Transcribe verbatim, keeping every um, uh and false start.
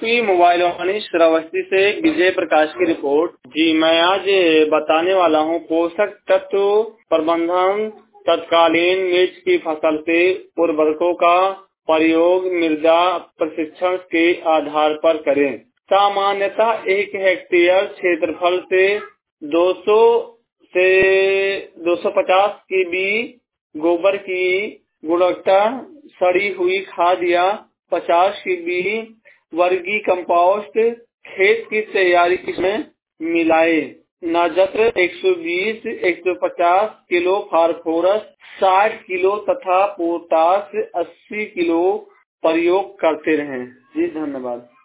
UP mobile वाणी श्रावस्ती से विजय प्रकाश की report. जी मैं आज बताने वाला हूँ पोषक तत्व प्रबंधन तत्कालीन मिर्च की फसल से उर्वरकों का प्रयोग मृदा प्रशिक्षण के आधार पर करें। सामान्यतः एक हेक्टेयर क्षेत्रफल से दो सौ से दो सौ पचास की बी गोबर की गुणवत्ता सड़ी हुई खाद या पचास की बी वर्गी कंपोस्ट खेत की तैयारी में मिलाए। नजत्र एक सौ बीस एक सौ पचास किलो फास्फोरस साठ किलो तथा पोटाश अस्सी किलो प्रयोग करते रहें। जी धन्यवाद।